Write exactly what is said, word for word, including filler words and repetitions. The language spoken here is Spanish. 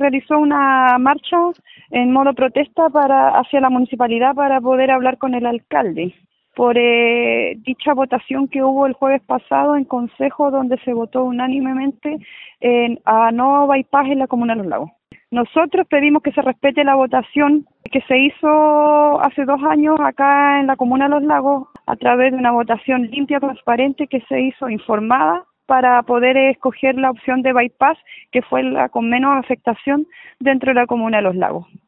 realizó una marcha en modo protesta para hacia la municipalidad para poder hablar con el alcalde por eh, dicha votación que hubo el jueves pasado en consejo, donde se votó unánimemente en, a no bypass en la comuna de Los Lagos. Nosotros pedimos que se respete la votación que se hizo hace dos años acá en la comuna de Los Lagos a través de una votación limpia, transparente, que se hizo informada para poder escoger la opción de bypass, que fue la con menos afectación dentro de la comuna de Los Lagos.